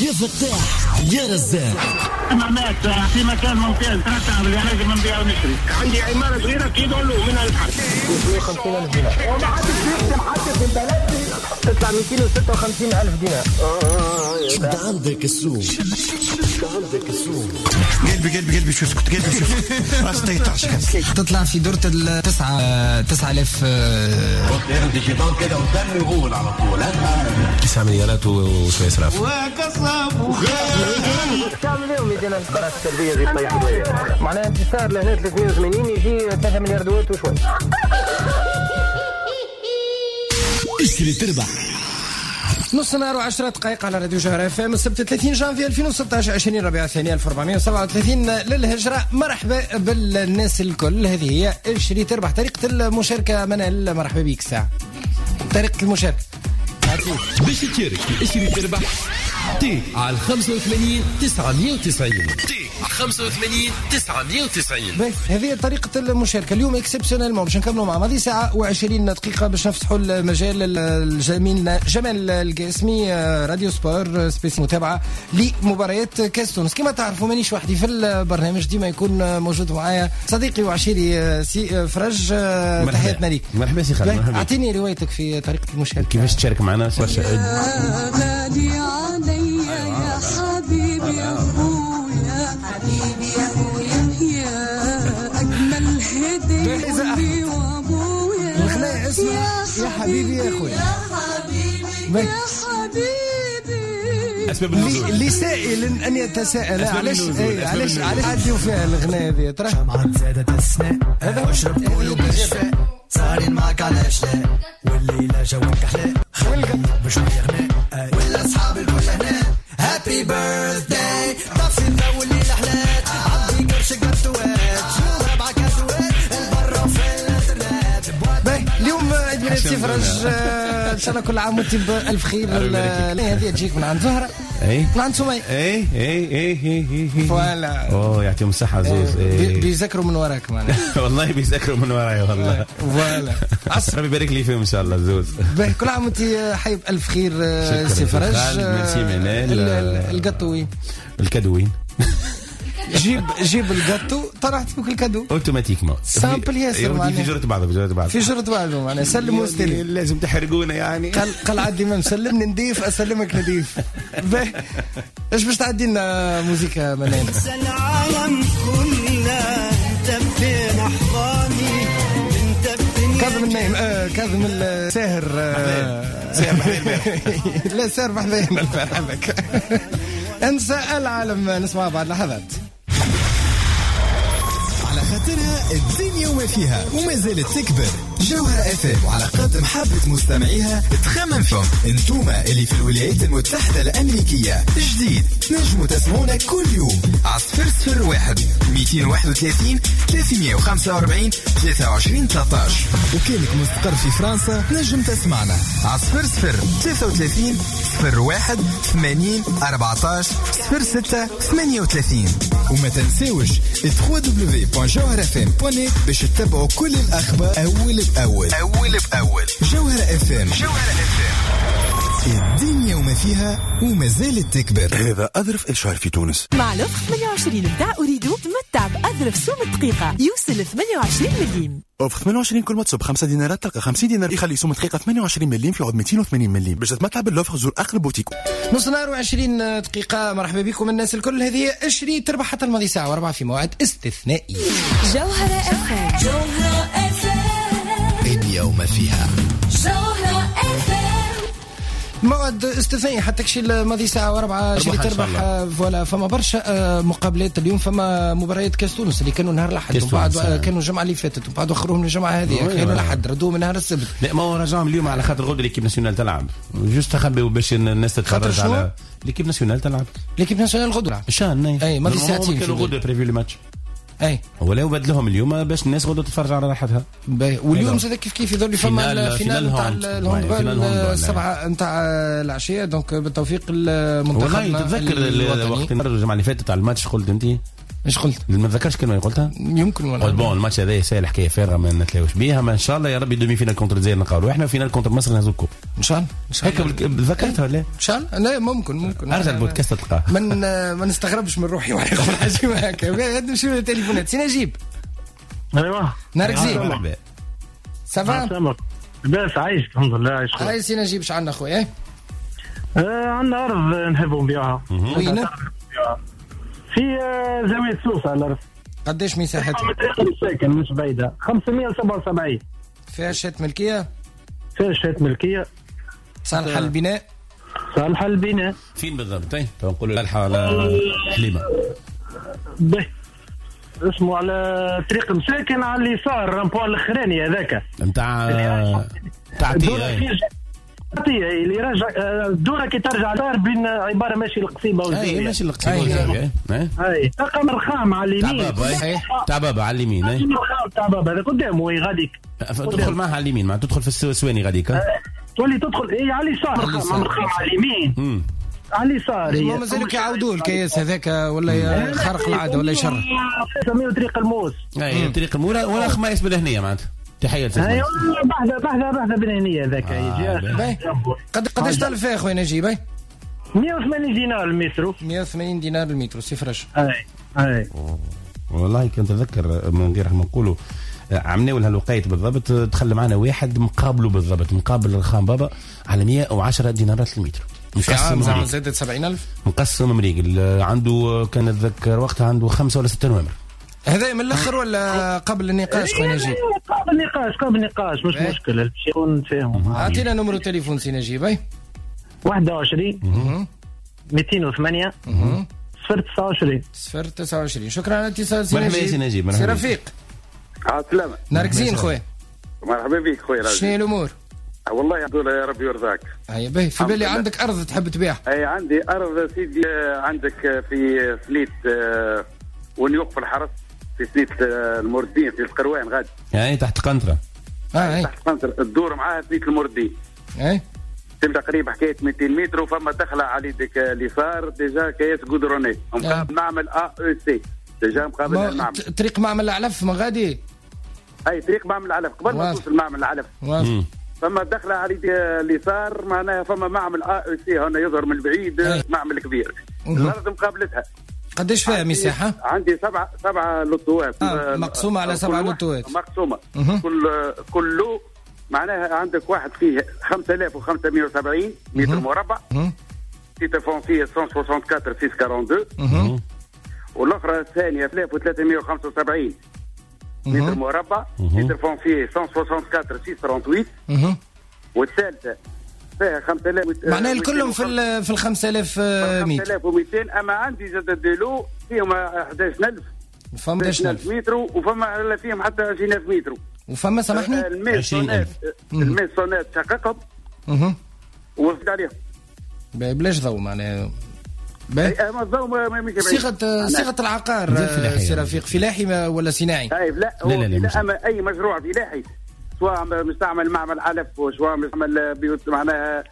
يا فتاح يا رزاق. معنات في مكان ممتاز 3 مليون لازم نبيع ونشتري. عندي عمارة صغيرة كيلو من الحد 250,000 دينار وما حدش يخدم حتى في البلد تطلع 256,000 دينار. شد عندك السوق، شد عندك السوق. قلبي شو سكت قلبي شو راسي يطرش تطلع في دورة 9,000 ديجيتال كده قدامي يقول على طول 9 مليارات وشوية إسراف وكسب وخير. تعمل لهم يدينا القرارات السلبية زي طيح الوية معناها انت صار لهنا 380 يجي 3 مليار دوات وشوي. اشتري تربح. نص نهار و10 دقائق على راديو جوهر اف ام السبت 30 جانفي 2016 20 ربيع الثاني 1437 للهجرة. مرحبا بالناس الكل. هذه هي اشتري تربح. طريقة المشاركة منال مرحبا بيك الساعة. طريقة المشاركة باش تشارك في اشتري تربح تي على 85 990 تي 85 990. هذه طريقة المشاركة اليوم اكسبسيونيل باش نكملوا مع ماضي ساعة و20 دقيقة باش نفتحوا المجال الجميل جمال القاسمي راديو سبور سبيسي متابعة لمباريات كاس تونس. كما تعرفوا مانيش وحدي في البرنامج، ديما يكون موجود معايا صديقي وعشيري سي فرج. تحياتنا ليك. مرحبا سي خالد. مرحبا. اعطيني روايتك في طريقة المشاركة كيفاش تشارك معنا. غالي علي يا حبيبي يا ابويا حبيبي يا ابويا يا اجمل هديه وابويا الغناء اسمه يا حبيبي يا اخويا يا حبيبي يا حبيبي. اسباب النزول لي سائل ان يتساءل علاش عديوا فيها الغناء هذه ترى شمعة زادت السناء هذا اشرب قولوا بالشفاء صارين معك علاش لا والليلة جوك أحلى خلقك بشوية غناء ولا أصحاب الكل هنا هابي بيرثداي طفي الضو الليلة حلات عبي قرش قرطوات شو 4 كاسوات البرا وفي الانترنت. اليوم عيد ميلاد سي فرج ان شاء الله كل عام وانت بألف خير. هذه تجيك من عند زهرة من عند سمية فوالا. اوه يعطيهم الصحة زوز. بيذكروا من وراك معنا والله بيذكروا من وراي والله. فوالا ربي يبارك لي فيهم ان شاء الله زوز. كل عام وانت حي بألف خير سي فرج. ميرسي منال. القطوين الكدوين جيب الجاتو طرحت فيك الكادو اوتوماتيكمون سامبل ياسر معناها في جرة بعض معناها سلم واستلم. لازم تحرقونا يعني. قال عدي ما مسلمني نضيف اسلمك نضيف. ايش باش تعدي لنا موسيقى منال؟ العالم كله انت بين احضاني انت بين كاظم النايم كاظم الساهر ساهر بحذين لا ساهر بحذين البارحة بك. انسى العالم نسمع بعد لحظات. على خاطرها الدنيا وما فيها وما زالت تكبر. جوهر اف ام وعلى قدر محبة مستمعيها تخمم فيهم انتوما اللي في الولايات المتحدة الأمريكية. جديد نجموا تسمعونا كل يوم على 001 231 345 23 13. وكانك مستقر في فرنسا نجم تسمعنا على 00 33 01 80 14 06 38. وما تنساوش www.jawharfm.net باش تتابعوا كل الأخبار أول بأول. جوهر اف ام الدنيا وما فيها وما زالت تكبر. هذا أظرف إشهار في تونس. مع لوفر 28 متاع أريدو تمتع بأظرف سوم الدقيقة يوصل 28 مليم. اوف 28 كل ما تصب 5 دينارات تلقى 50 دينار يخلي سوم دقيقة 28 مليم في عود 280 مليم. باش تتمتع باللوفر زور أقرب بوتيك. نص نهار و20 دقيقة. مرحبا بكم الناس الكل. هذه اشري تربح حتى الماضي ساعة و4 في موعد استثنائي. جوهر اف ام جوهر اف ام الدنيا وما فيها جوهر اف ام موعد استثنائي حتى كشي الماضي ساعة و4 شري تربح. فوالا فما برشا مقابلات اليوم. فما مباريات كاس تونس اللي كانوا نهار الأحد وبعد كانوا الجمعة اللي فاتت وبعد اخرهم الجمعة هذه كانوا الأحد ردوا من نهار السبت. لا ما هو رجعهم اليوم على خاطر غدوة ليكيب ناسيونال تلعب جوست تخبئوا باش الناس تتفرج على ليكيب ناسيونال تلعب. ليكيب ناسيونال غدوة شان اي ماضي ساعتين كانوا غدوة بريفيو الماتش اي ولا بدلهم اليوم باش الناس غدوة تتفرج على راحتها. واليوم زاد كيف يظل فما الفينال نتاع الهاندبول السبعة نتاع العشية. دونك بالتوفيق المنتخب. والله تتذكر وقت الجمعة اللي فاتت على الماتش قلت انت ايش قلت؟ ما تذكرش كلمه اللي قلتها. يمكن ولا قلت بون الماتش هذا سهل حكايه فارغه ما نتلاوش بيها، ما ان شاء الله يا ربي دومي فينال كونتر الجزائر نلقاو احنا فينال كونتر مصر نهزو الكوب ان شاء الله. هيك ذكرتها ولا ان شاء الله؟ لا ممكن ارجع البودكاست تلقاه. ما نستغربش من روحي وانا نقول حاجه هكا. نمشيو للتليفونات. سي نجيب. ايوه نهارك زين. سافا بس عايش الحمد لله. عايش سي نجيب. اش عندنا خويا؟ عندنا ارض نحبوا نبيعها. وين؟ في زاويه سوسه الارض. قداش مساحتها؟ ساكن مش بعيده. 577. فيها شهادة ملكيه؟ فيها شهادة ملكيه. صالحه للبناء؟ صالحه للبناء. فين بالضبط؟ نقولوا صالحه على حليمه. به اسمه على طريق مساكن على اليسار رامبوان الاخراني هذاك نتاع عطيه اللي راجع الدوره كي ترجع دار بين عباره ماشي القصيبه والزاويه. ماشي القصيبه والزاويه. اي رقم الرخام على اليمين. تاع بابا على اليمين. تاع بابا هذا قدامه غاديك. تدخل معها على اليمين، ما تدخل في السواني غاديك. تولي تدخل على اليسار. الرخام على اليمين. على اليسار. مازالوا كيعاودوا الكياس هذاك ولا خارق العاده ولا يشر. سميوه طريق الموس. اي طريق الموس ولا خمايس بالهنيه معناتها. تحيه ايوه بحثه بالهنيه ذاك يجي. قداش طالب فيها خويا نجيب؟ 180 دينار المترو. 180 دينار المترو. سي فرش. اي والله كنت اتذكر من غير ما نقولوا عملنا لها الوقيت بالضبط. دخل معنا واحد مقابله بالضبط مقابل الخام بابا على 110 دينارات المتر. مقسم زعما زادت 70,000. مقسم مريقل. عنده كان اتذكر وقتها عنده 5 ولا 6 نوامر. هذا من الاخر ولا قبل النقاش خويا نجيب؟ قبل النقاش مش مشكله باش يكون فيهم. اعطينا نمرو تليفون سي نجيب. 21 208 029. شكرا على الاتصال سي نجيب. سي رفيق. السلامة. نهارك زين خويا. مرحبا بك خويا. شنو الامور؟ والله يا ربي يرضاك. هيا باهي. في بالي عندك ارض تحب تبيعها. اي عندي ارض سيدي عندك في سنيت وين يوقف الحرس في سنيت المردين في القروان غادي. يعني تحت قنطرة. تحت قنطرة الدور معاها سنيت المردين. تقريبا حكايه 200 متر وفما دخله على يدك اليسار ديجا كياس غودروني مقابل معمل AEC ديجا مقابل المعمل. طريق معمل العلف ما غادي. اي طريق معمل العلف قبل ما توصل معمل العلف. فما دخله على اليسار معناها فما معمل AEC هنا يظهر من بعيد. معمل كبير. الارض مقابلتها. قداش فيها مساحه؟ عندي سبعة لوتوات. مقسومه على 7 لوتوات. مقسومه. كل لو معناها عندك واحد فيه 5570 متر مربع. تيتر فونسيه 164 642. والاخرى الثانيه 3375 متر مربع. تيتر فونسيه 164 638. والثالثه فيها 5000. معناها الكلهم في ال 5000 متر. 5200. اما عندي زاد ديلو فيهم 11000. فما 10000 متر وفما فيهم حتى 20000 متر. وفما سامحني 20,000 الميسونات شققهم ووفد عليهم بلاش ضوء معناها. ما الضوء ما صيغه العقار سي رفيق فلاحي ولا صناعي؟ لا اما اي مشروع فلاحي سواء مستعمل معمل علف وسواء مستعمل بيوت معناها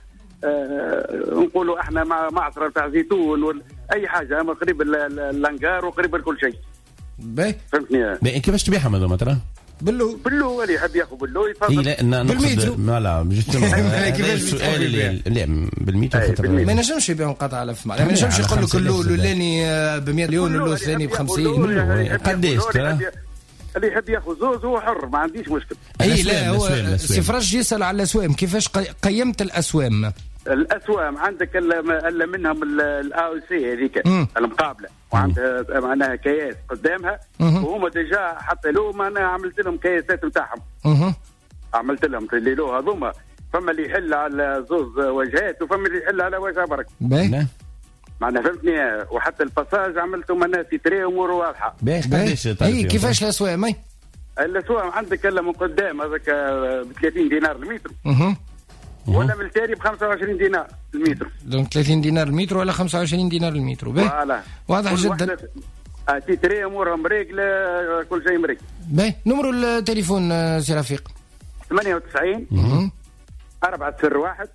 نقولوا احنا معصره تاع زيتون اي حاجه اما قريب اللانجار وقريب لكل شيء. فهمتني. كيفاش تبيعها ماذا مثلا؟ باللو اللي يحب ياخذ باللو يتفضل. لا بالمترو. لا كيفاش السؤال لا بالمترو. ما ينجمش يبيعوا قطع علف معناها. ما ينجمش يقول لك اللو الاولاني ب 100 مليون واللو الثاني ب 50. قداش ترى؟ اللي يحب ياخذ زوز هو حر ما عنديش مشكل. لا هو سي فرج يسال على الاسوام. كيفاش قيمت الاسوام؟ الاسوام عندك الا منهم الAEC هذيك المقابله وعندها معناها كياس قدامها وهما ديجا حتى لو معناها عملت لهم كياسات نتاعهم. عملت لهم اللي له هذوما فما اللي يحل على زوز وجهات وفما اللي يحل على وجه برك. معناها فهمتني. وحتى الباساج عملته معناها تيتري امور واضحه. اي كيفاش الاسوام؟ الاسوام عندك الا من قدام هذاك ب 30 دينار المتر. ولا من التالي ب 25 دينار المتر. دونك 30 دينار المتر ولا 25 دينار المتر. واضح جدا. تيتري امورهم مريقله كل شيء مريق. نمرو التليفون سي رفيق 98 401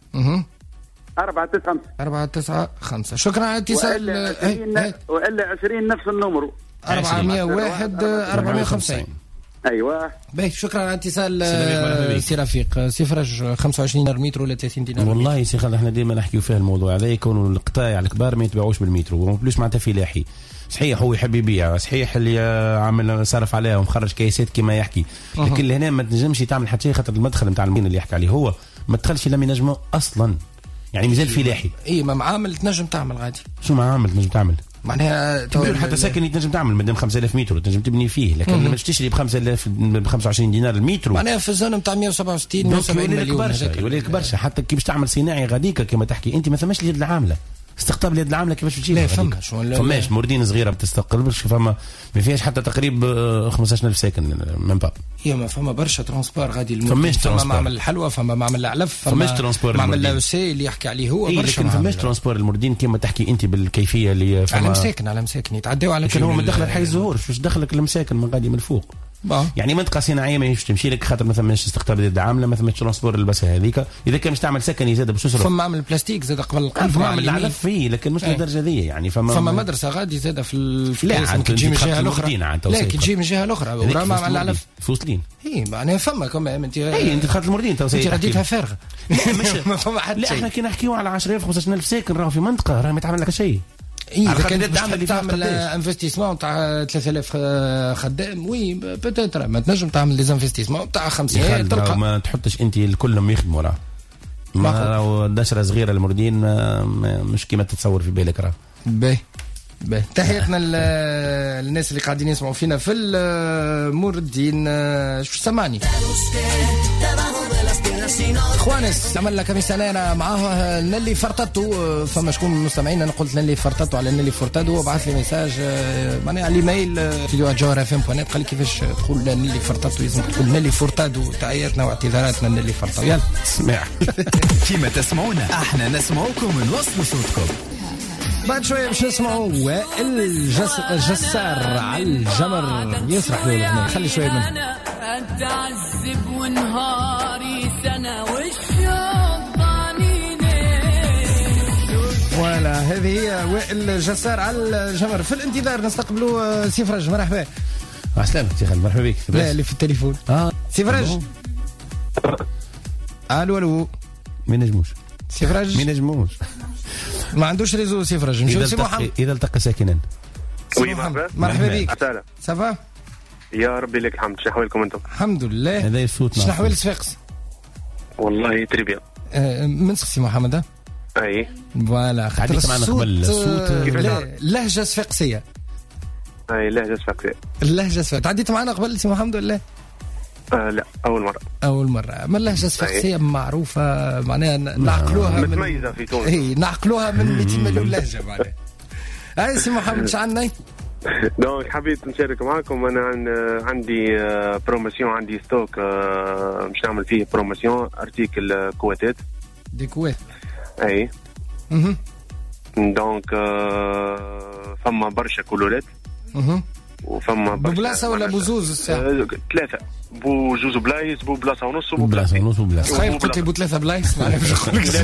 495. 495. شكرا على الاتصال. والا 20 نفس النمرو 401 450. ايوه باهي شكرا على اتصال سي رفيق. سي فرج 25 دينار متر ولا 30 دينار؟ والله سي خالد احنا ديما نحكيو فيه الموضوع هذا، يكونوا القطاع الكبار ما يتباعوش بالمترو وبلوش معناتها فلاحي. صحيح هو يحب يبيع، صحيح اللي عامل صرف عليها ومخرج كيسات كما يحكي، لكن لهنا ما تنجمش تعمل حتى شيء خاطر المدخل نتاع المين اللي يحكي عليه هو ما تدخلش لم ينجمه اصلا، يعني مازال فلاحي. اي ما معامل تنجم تعمل غادي. شو معامل تنجم تعمل؟ معناها حتى ساكن تنجم تعمل مادام 5000 متر تنجم تبني فيه، لكن ما تشتري ب 5000 ب 25 دينار المترو. معناها في الزون نتاع 167 170 مليون يولي لك برشا. حتى كي باش تعمل صناعي غاديك كما تحكي انت ما ثماش اليد العامله، استقطاب اليد العامله كيفاش تجيب؟ لا فماش موردين صغيره بتستقل برشا، فما ما فيهاش حتى تقريب 15000 ساكن من با. هي ما فما برشا ترونسبور غادي فماش فما معمل الحلوى، فما معمل العلف، فماش ترونسبور معمل لاوسي اللي يحكي عليه هو برشا. لكن فماش ترونسبور الموردين كما تحكي انت بالكيفيه اللي فما على مساكن يتعداو على كان هو مدخل حي الزهور. واش دخلك المساكن من غادي من الفوق؟ يعني منطقه صناعيه ما يمشي تمشي لك خاطر ما ثماش استقطاب اليد العامله، ما ثماش ترونسبور البسه هذيك. اذا كان باش تعمل سكني زاد باش تصرف. فما معمل بلاستيك زاد قبل القلب، معمل العلف فيه لكن مش للدرجه ذي. يعني فما مدرسه غادي زاد في لا تجي من الجهه الاخرى. لا كي تجي من الجهه الاخرى ورا مع العلف فوسلين. اي معناها فما كمان انت انت دخلت الموردين تو انت رديتها فارغه. ما فما حتى لا احنا كي نحكيو على 10,000 15,000 ساكن راهو في منطقه راه ما يتعمل لك شيء. اذا كان تعمل انفستيسمون تاع 3000 خدام وي بوتيتر ما تنجم تعمل لي انفستيسمون تاع 50 تلقى. ما تحطش انت الكلهم يخدموا راه ما راهو دشره صغيره الموردين مش كيما تتصور في بالك راه. باهي تحياتنا للناس اللي قاعدين يسمعوا فينا في الموردين. شو سمعني خوانس عمل لك سنة معاه نلي فرطتو. فما شكون من المستمعين انا قلت نلي فرطتو على نلي فرطتو وبعث لي ميساج معناها على الايميل @jawharfm.net قال لي كيفاش تقول نلي فرطتو لازم تقول نلي فرطادو. تحياتنا واعتذاراتنا نلي فرطتو. يلا اسمع كيما تسمعونا احنا نسمعوكم ونوصلوا صوتكم. بعد شويه باش نسمعوا وائل جسار على الجمر يسرح له الاغنيه. خلي شويه منه. اتعذب ونهاري سنه والشوق ضانيني. ولا هذه هي وائل جسار على الجمر. في الانتظار نستقبلوا سي فرج. مرحبا. عسلامة سي خالد. مرحبا بك. لا اللي في التليفون سي فرج. الو ما نجموش سي فرج. ما نجموش ما عندوش ريزو سي فرج. نشوف سي محمد اذا التقى ساكنا. وي مرحبا بك. صافا يا ربي لك الحمد. شنو احوالكم انتم؟ الحمد لله. هذا صوتنا. شنو احوال صفاقس؟ والله تري بيان. من سي محمد. اي فوالا حديث معنا قبل الصوت لهجه صفاقسيه. اي لهجه صفاقسيه. اللهجه صفاقسيه. تعديت معنا قبل سي محمد ولا لا اول مره. ما اللهجه الصفاقسيه معروفه معناها نعقلوها متميزه في تونس. اي نعقلوها من 200 مليون لهجه معناها. هاي سي محمد شعلنا دونك حبيت نشارك معكم. انا عندي بروموسيون، عندي ستوك مش نعمل فيه بروموسيون ارتيكل كواتات دي كوات. اي دونك فما برشا كولورات وفما ببلاصه ولا بوزوز الساعه؟ 3 بوجوز بلايص ببلاصه ونص وبلاصه. طيب قلت لي بو3 بلايص ما نعرفش نقول لك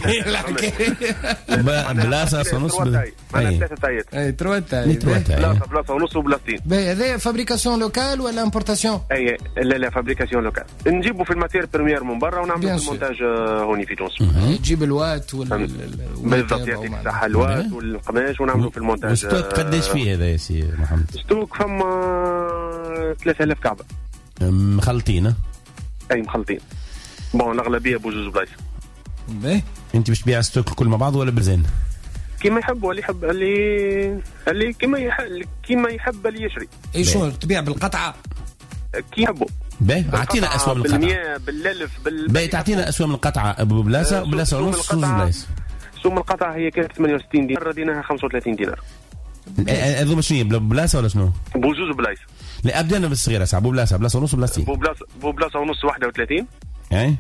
بلاصه ونص. انا 3 تايات. اي 3 تايات. بلاصه ونص وبلاصتين. باهي هذا فابريكاسيون لوكال ولا امبورتاسيون؟ اي لا فابريكاسيون لوكال. نجيبوا في الماتير بريمير من برا ونعملوا في المونتاج هوني في تونس. تجيب الوات بالضبط يعطيك الصحه. الوات والقماش ونعملوا في المونتاج. ستوك قداش فيه هذا يا سي محمد؟ ستوك فما 3000 كعبه مخلطين. اي مخلطين. بون الاغلبيه بوجوز بلايص. باهي انت باش تبيع ستوك الكل مع بعض ولا بزين؟ كيما يحب اللي يحب اللي كيما يحب اللي يشري. اي شو تبيع بالقطعه كي يحبوا. باهي اعطينا اسواق من القطعه. بالمياه بالالف باهي تعطينا اسواق من القطعه ببلاصه وبلاصه ونص وزوج بلايص. سوم القطعه هي كانت 68 دينار رديناها 35 دينار. هذوما شنو ببلاصه ولا شنو؟ بوجوز بلايص. لا ابدانا بالصغيره ساعه بلاصه ونص وبلاصتين. بلاصه ونص 31. اي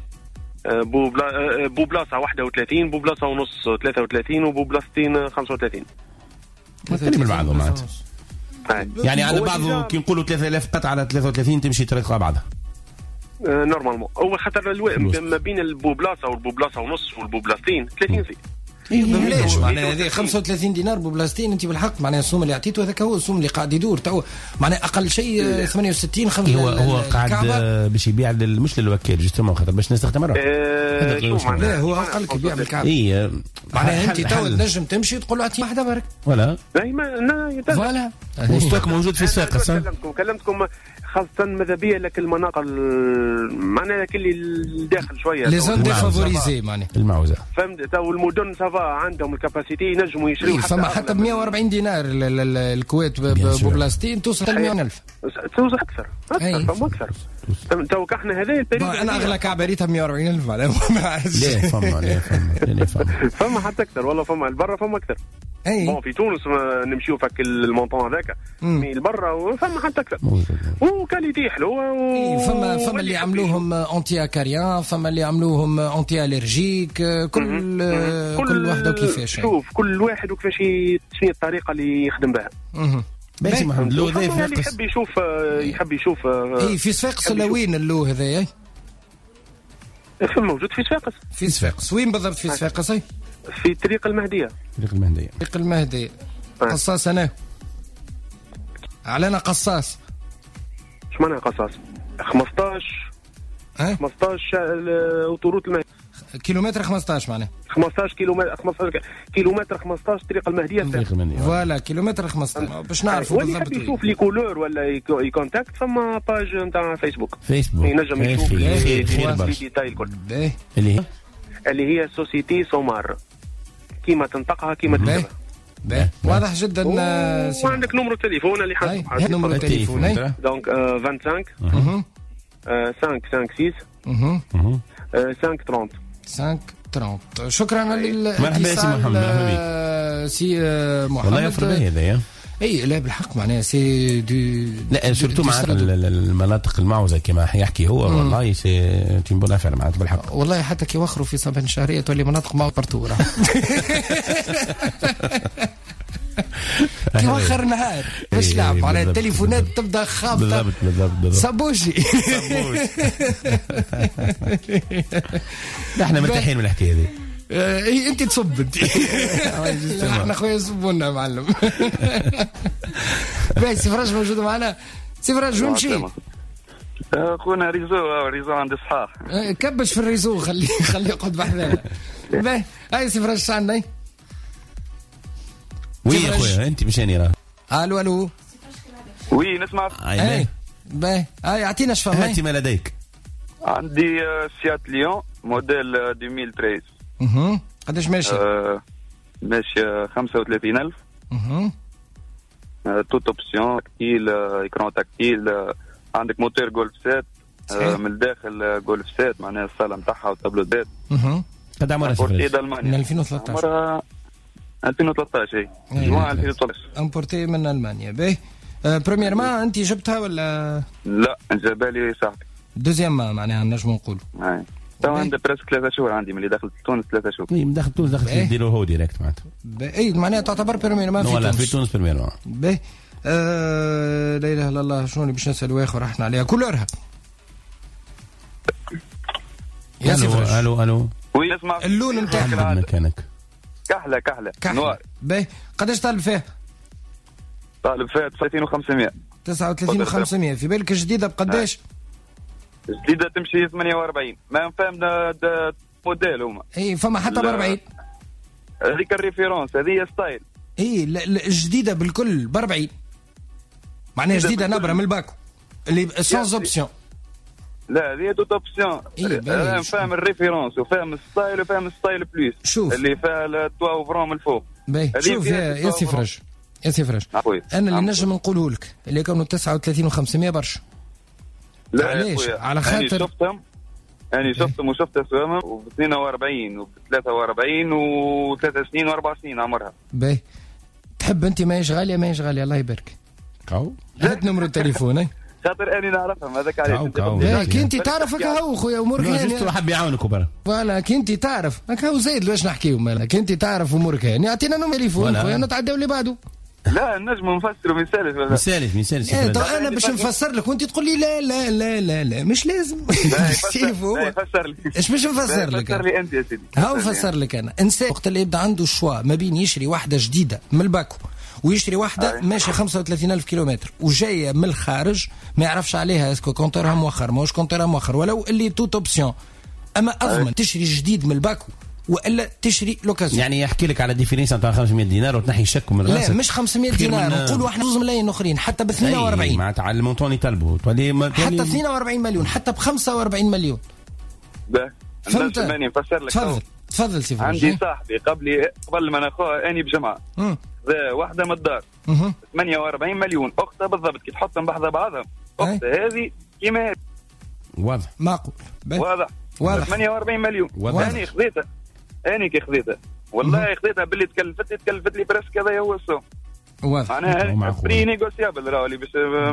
بلاصه 31 بلاصه ونص 33 وبلاصتين 35. مثل بعضهم معناتها. يعني على بعضه كي نقولوا 3000 قطعه على 33 تمشي طريقه بعضها. نورمالمون هو خاطر ما بين البوبلاصه والبوبلاصه ونص والبوبلاصتين 30 سي. ببلاش معناها هذه 35 دينار ببلاستين انت بالحق معناها السوم اللي عطيته هذاك هو السوم اللي قاعد يدور تو معناها اقل شيء 68 5 هو قاعد باش يبيع مش للوكيل جوستومون خاطر باش الناس تخدم لا هو اقل يبيع بالكعبه اي معناها انت تو تنجم تمشي تقول له اعطيني واحده برك ولا فوالا وستوك موجود في الساقه كلمتكم خاصة ماذا بيا لك المناطق معناها اللي الداخل شوية لي زون ديفافوريزي معناها المعوزة فهمت تو المدن سافا عندهم الكاباسيتي ينجموا يشريوا فما حتى ب 140 دينار الكويت ببلاستين توصل 100,000 توصل أكثر فما أكثر تو كحنا هذا أنا أغلى كعبة ريتها 140,000 معناها ليه فما حتى أكثر والله فما البرة فما أكثر اي في تونس نمشيو فك المونطون هذاك مي البرا فما حتى اكثر وكاليتي حلوه فما اللي عملوهم انتي اكاريان فما اللي عملوهم انتي الرجيك كل واحده وكيفاش شوف كل واحد وكيفاش شنو الطريقه اللي يخدم بها باهي محمد اللو ذا يحب يشوف اي في صفاقس ولا وين اللو هذايا موجود في صفاقس وين بالضبط في صفاقس في طريق المهدية قصاص أنا علينا قصاص شو معناها قصاص 15 وطروط المهدية كيلومتر 15 معناها 15 كيلومتر 15 طريق المهدية فوالا كيلومتر 15 باش نعرفوا بالضبط واللي يحب يشوف لي كولور ولا يكونتاكت فما باج نتاع فيسبوك ينجم يشوف لي ديتاي الكل اللي هي سوسيتي سومار كيما تنطقها كيما تكتبها واضح جدا وعندك نمرو تليفون اللي حاسب نمرو التليفون دونك 25 556 530 شكرا للاتصال سي محمد والله يفرق هذا اي لا بالحق معناها سي دو لا سورتو مع المناطق المعوزه كما يحكي هو والله سي تيمبون افير معناتها بالحق والله حتى كي وخروا في صباح الشهريه تولي مناطق معوزه برتوره كي وخر نهار باش لعب معناها التليفونات تبدا خابطه بالضبط صبوشي احنا مرتاحين من الحكايه هذه انت تصب انت احنا خويا يصبونا معلم باهي سي فراج موجود معنا سي فراج وين مشي خونا ريزو عند الصحاح كبش في الريزو خليه يقعد بحذانا باهي هاي سي فراج شعنا وي يا خويا انت مشاني راه الو وي نسمع باهي هاي اعطينا شفا هاتي ما لديك عندي سيات ليون موديل 2013 قداش ماشي؟ ماشي 35,000 توت اوبسيون تكتيل ايكران تكتيل عندك موتور جولف 7 من الداخل جولف 7 معناها الصاله نتاعها والتابلو زيت قد عمرها من 2013 عمرها 2013 اي جوان 2013 امبورتي من المانيا باهي بريميرمون انت جبتها ولا لا جابالي صاحبي دوزيام معناها نجمو نقولوا تو عندي بريسك 3 شهور عندي ملي دخلت تونس 3 شهور اي من داخل تونس دخلت نديرو هو ديريكت معناتها اي معناها تعتبر بريميرمون في تونس في تونس بريميرمون باهي لا اله الا الله شنو اللي باش نسالوا اخر رحنا عليها كولورها يا سيفرج الو وي اسمع اللون نتاعها مكانك كحله نوار باهي قداش طالب فيها 39,500 39,500 في بالك الجديده بقداش جديده تمشي 48 ما نفهم موديل هما اي فما حتى ب 40 هذيك الريفيرونس هذه ستايل اي الجديده بالكل ب 40 معناها جديده نبره من الباكو اللي سانز اوبسيون لا هذه دوت اوبسيون انا فاهم الريفيرونس وفاهم الستايل وفاهم الستايل بلوس شوف اللي فيها التوا وفرون من الفوق شوف يا سي فرج انا اللي نجم نقوله لك اللي كانوا 39,500 برشا لا علاش على خاطر شفتهم وشفت اسوامهم وب 42 وب 43 و3 سنين و4 سنين عمرها باهي تحب انت ماهيش غاليه الله يبارك هات نمرو التليفون خاطر اني نعرفهم هذاك علاش كي انت تعرفك هاو خويا امورك يعني حاب يعاونك وبرا فوالا كي انت تعرف هاو زايد واش نحكيو مالك انت تعرف امورك يعني اعطينا نمرو تليفون خويا نتعداو اللي بعده لا نجم نفسر مثالي انا باش نفسر لك وانت تقول لي لا لا لا لا لا مش لازم. فسر لي ايش باش نفسر لك؟ فسر لي انت يا سيدي. ها نفسر لك انا. انسان وقت اللي يبدا عنده الشوا ما بين يشري واحده جديده من الباكو ويشري واحده ماشيه 35,000 كيلومتر وجايه من الخارج ما يعرفش عليها اسكو كونتورها موخر ماهوش كونتورها موخر ولو اللي توت اوبسيون، اما اضمن تشري جديد من الباكو والا تشري لوكازيون. يعني يحكي لك على ديفينيس نتاع 500 دينار وتنحي الشك من راسك. لا مش 500 دينار، نقولوا احنا 2 ملايين اخرين حتى ب 42 معناتها على المونطون يطلبوا حتى 42 مليون حتى ب 45 مليون. فهمت؟ نفسر لك. تفضل سي فرج. عندي صاحبي قبل ما ناخذها اني بجمعه ذا واحده من الدار 48 مليون اختها بالضبط كي تحطهم بحذا بعضهم اختها هذه كيما واضح معقول واضح 48 مليون اني خذيتها كي خذيتها والله خذيتها باللي تكلفت لي برسك هذا هو السوم واضح معناها بري نيغوسيابل راهو باش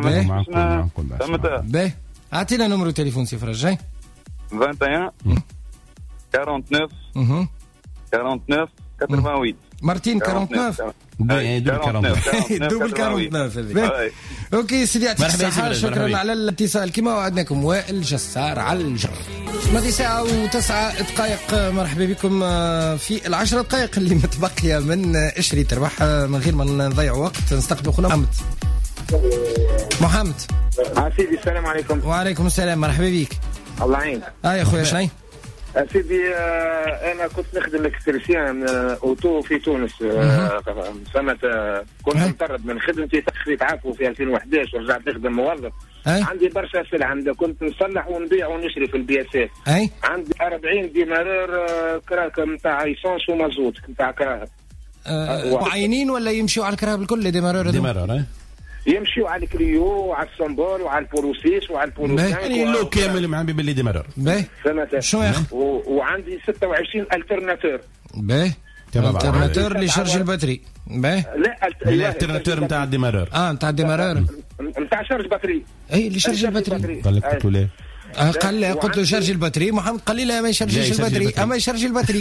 باهي. اعطينا نمرو تليفون سي فرج. 21 49 49 88 مارتين 49 دوبل 49. اوكي سيدي يعطيك الصحة، شكرا على الاتصال كما وعدناكم. وائل جسار على الجر. ماضي ساعة و9 دقائق. مرحبا بكم في 10 دقائق اللي متبقية من اشري تربح. من غير ما نضيع وقت نستقبل خونا محمد. سيدي السلام عليكم. وعليكم السلام، مرحبا بك. الله يعين. يا خويا شنو؟ سيدي انا كنت نخدم الكتريسيان اوتو في تونس. سنه كنت مطرد من خدمتي تخفيت عفو في 2011 ورجعت نخدم موظف. عندي برشا سلع كنت نصلح ونبيع ونشري في البياسات. عندي 40 دينار كراك نتاع ايسونس ومازوت نتاع كراهب معينين ولا يمشيوا على الكراهب الكل ديمارور يمشيوا على الكريو وعلى السمبول وعلى البولوسيس وعلى البولوسان يعني اللو كامل مع باللي ديمارور. شو يا اخي؟ وعندي 26 الترناتور. الترناتور اللي شارج الباتري. لا الالترناتور نتاع الديمارور. نتاع الديمارور نتاع شارج باتري. اللي شارج الباتري. قال لك قلت له قلت له شارج الباتري. محمد قال لي لا ما يشارجش الباتري اما يشارج الباتري.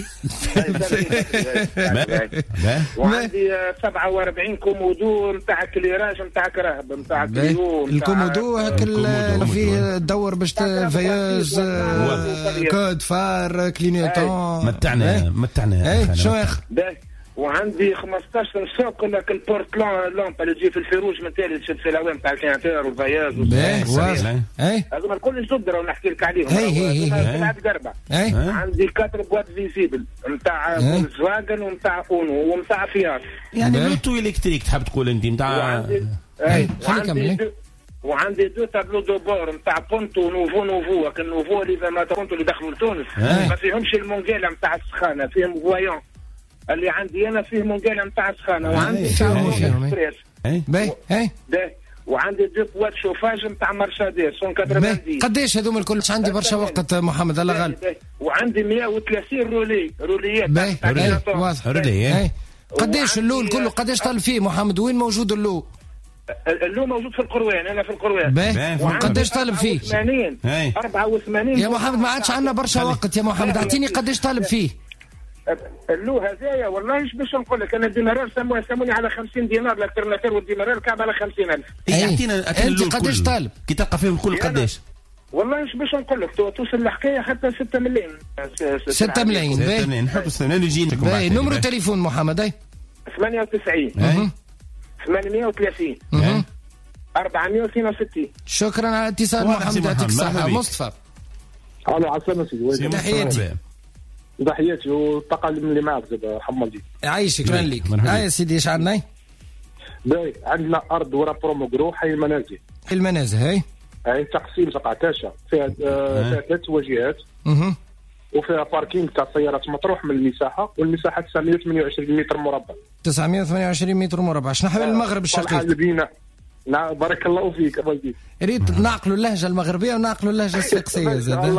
وعندي 47 كومودو نتاع كليراج نتاع كراهب نتاع كليو. الكومودو هاك اللي فيه تدور باش فياز كود فار كلينيوتون. متعنا شو يا اخي؟ وعندي 15 سوق لك البورت لامب اللي تجي في الفيروج من تالي تشد في العوام تاع الكيانتير والفياز هذوما الكل جد راهو نحكي لك عليهم. عندي 4 بوات فيزيبل نتاع فولكسواجن ونتاع اونو ونتاع فيات. يعني لوتو الكتريك تحب تقول انت نتاع. وعندي 2 تابلو دو بور نتاع بونتو نوفو كان نوفو اللي ما بونتو اللي دخلوا لتونس ما فيهمش المونجيلا نتاع السخانه فيهم فويون. اللي عندي انا فيه مونجيلا نتاع السخانه وعندي اكسبريس. وعندي 2 بوات شوفاج نتاع مرسيدس 190. قداش هذوما الكل؟ عندي برشا وقت محمد الله غالب. وعندي 130 روليات. واضح. قداش اللو الكل قداش طالب فيه محمد؟ وين موجود اللو؟ اللو موجود في القروان. انا في القروان. قداش طالب فيه؟ 84 يا محمد ما عادش عندنا برشا وقت يا محمد. اعطيني قداش طالب فيه اللو هذايا. والله ايش باش نقول لك انا الدينار سموني على 50 دينار الالترناتور والدينار كعب على 50,000. اعطينا انت قداش طالب؟ كي تلقى فيهم الكل قداش؟ والله ايش باش نقول لك توصل الحكايه حتى 6 ملايين. 6 ملايين. نحب نجي لكم. نمرو تليفون محمد 98 830 462. شكرا على الاتصال محمد. يعطيك الصحه. مصطفى الو عسلامة سيدي. تحياتي والطاقه اللي معك زاد حمدي. عايشك. شكرا لك. يا سيدي ايش عندنا؟ عندنا ارض ورا بروموغرو حي المنازل. هاي تقسيم 17 فيها 3 واجهات وفيها باركينغ تاع سيارات مطروح من المساحه والمساحه 928 متر مربع. 928 متر مربع. شنو حول المغرب الشقيق؟ نعم بارك الله فيك ابوي. ريت ناقلوا اللهجه المغربيه وناقلوا اللهجه الصفاقسيه زاد.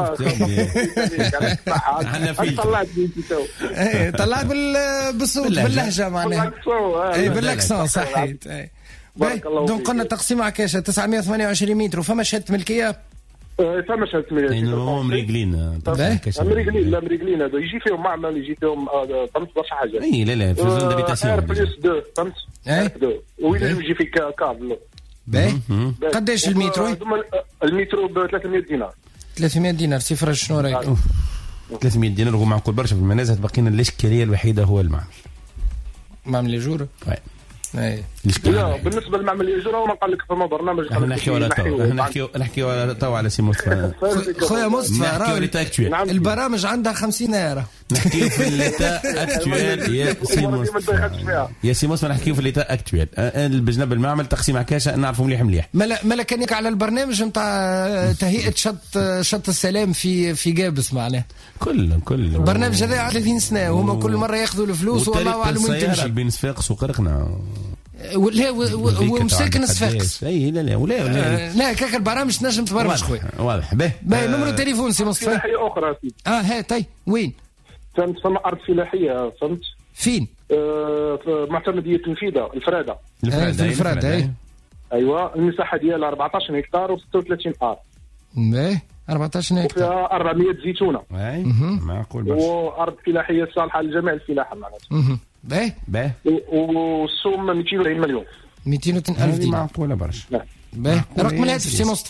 طلعت بالصوت باللهجه معناها. بالاكسون صحيت. دونك قلنا تقسيم عكاشه 928 متر وفما شهاده ملكيه فماش هاد الثمانية مريقلين مريقلين هذا يجي فيهم معمل يجي فيهم فهمت برشا حاجات. اي لا في زون دابيتاسيون ار بلس 2 فهمت وين يجي في كابل. قداش المترو؟ المترو ب 300 دينار. 300 دينار سفر شنو رايك؟ 300 دينار هو معقول برشا في المنازل. تبقينا الاشكاليه الوحيده هو المعمل يجور. لا بالنسبه للمعمل يجور هو ما قال لك فما برنامج. نحكيو توا على سي مصطفى. خويا مصطفى البرامج عندها 50 ايرا. نحكيو في الليتا اكتويل يا سي مصطفى نحكيو في الليتا اكتويل بجنب المعمل تقسيم عكاشه نعرفوا مليح. ملا كان على البرنامج نتاع تهيئه شط السلام في جابس معناه كل برنامج هذا 30 سنه وهما كل مره ياخذوا الفلوس والله اعلم وين تمشي. بين صفاقس وقرقنا ولا ومساكن صفاقس. اي لا كاك البرامج تنجم تبرمج خويا. واضح به نمرو تليفون سي مصطفى. فلاحيه اخرى ها طيب وين؟ فهمت فما ارض فلاحيه فهمت فين؟ في معتمديه الفيدا الفراده. ايوه المساحه ديالها 14 هكتار و36 ار. 14 هكتار وفيها 400 زيتونه. معقول برشا. وارض فلاحيه صالحه لجميع الفلاحه معناتها. باهي والسوم 240 مليون. 200 ألف دينار. معقوله برشا. باهي رقم الهاتف سي مصطفى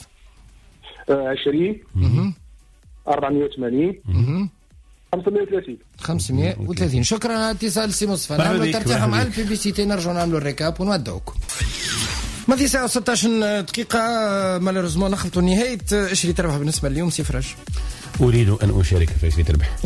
20 480 530. شكرا على اتصال سي مصطفى. نعملوا ترتيح مع البيبيسيتي نرجعوا نعملوا الريكاب ونودعوكم. ماضي ساعة 16 دقيقة مالوريزمون نخلطوا نهاية. ايش اللي تربح بالنسبة لليوم سي فراج؟ أريد أن أشارك في ايش اللي تربح.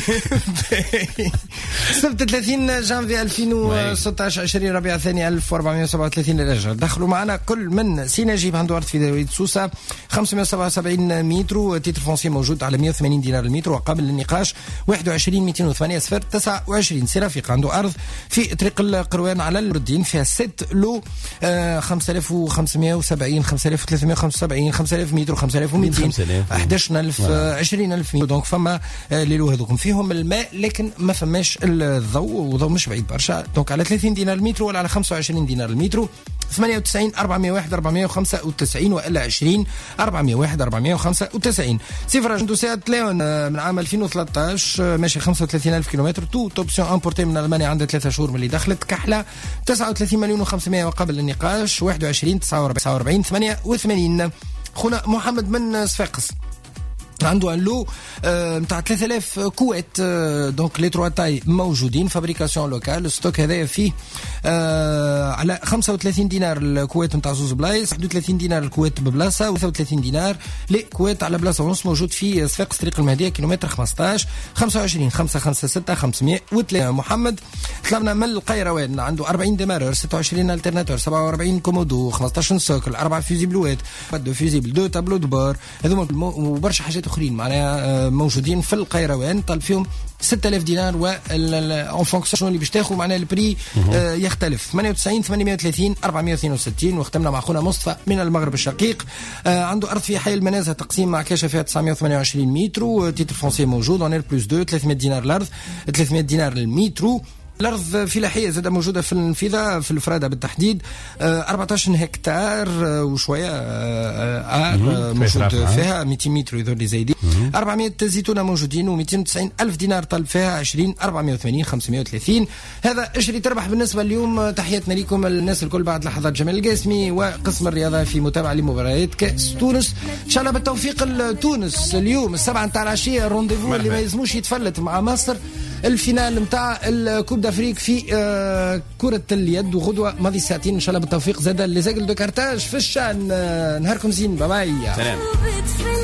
السبت 30 جانفي 2016 20 ربيع الثاني 1437 للهجرة. دخلوا معنا كل من سيناجيب عنده أرض في دولة سوسة 577 متر. تيتر فونسي موجود على 180 دينار المتر. وقابل للنقاش 21 208 صفر 29. سرافيق عنده أرض في طريق القروان على الردين فيها 6 لو 5570 5375 5000 متر 5200 11000 20000 متر. دونك فما ليلو هذوكم فيهم الماء لكن ما فماش الضوء وضوء مش بعيد برشا. دونك على 30 دينار المتر ولا على 25 دينار المتر 98 401 495 وإلا 20 401 495. صفر عنده سيارة ليون من عام 2013 ماشي 35000 كيلومتر. تو اوبسيون امبورتي من المانيا عندها 3 شهور من اللي دخلت. كحلة 39 مليون و500 وقبل النقاش 21 49 88. خونا محمد من صفاقس عنده لو نتاع 3000 كويت. دونك لي تروا تاي موجودين فابريكاسيون لوكال. الستوك هذايا فيه على 35 دينار الكويت نتاع زوز بلايص 31 دينار الكويت ببلاصه و33 دينار لكويت على بلاصه ونص. موجود في صفاقس طريق المهديه كيلومتر 15 25 556 503. محمد طلبنا من القيروان عنده 40 ديمارور 26 الترناتور 47 كومودو 15 سوكل 4 فيزيبلوات 2 فيزيبل 2 تابلو دبار هذوما وبرشا حاجات اخرين معناها موجودين في القيروان. طلب فيهم 6000 دينار و اون فونكسيون شنو اللي باش تاخذ معناها البري يختلف 98 830 462. وختمنا مع خونا مصطفى من المغرب الشقيق عنده ارض في حي المنازه تقسيم مع كاشه فيها 928 متر وتيتر فرونسي موجود اون بلس 2 300 دينار الارض 300 دينار المترو. الأرض فلاحية زادة موجودة في الانفذة في الفرادة بالتحديد 14 هكتار وشوية موجود فيها 200 متر يذور لي زايدين 400 زيتونة موجودين و290 ألف دينار طلب فيها 20 480 530. هذا ايش اللي تربح بالنسبة اليوم. تحياتنا لكم الناس الكل بعد لحظات جمال القاسمي وقسم الرياضة في متابعة لمباريات كأس تونس إن شاء الله بالتوفيق لتونس اليوم 7 نتاع العشية الرونديفو اللي ما يلزموش يتفلت مع مصر الفينال نتاع الكوب دافريك في كرة اليد وغدوة ماضي ساعتين إن شاء الله بالتوفيق زاد لزاقل دو كارتاج في الشان. نهاركم زين باي. سلام.